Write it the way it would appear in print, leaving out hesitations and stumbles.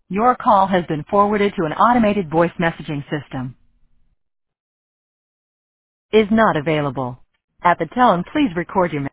Your call has been forwarded to an automated voice messaging system. Is not available. At the tone, please record your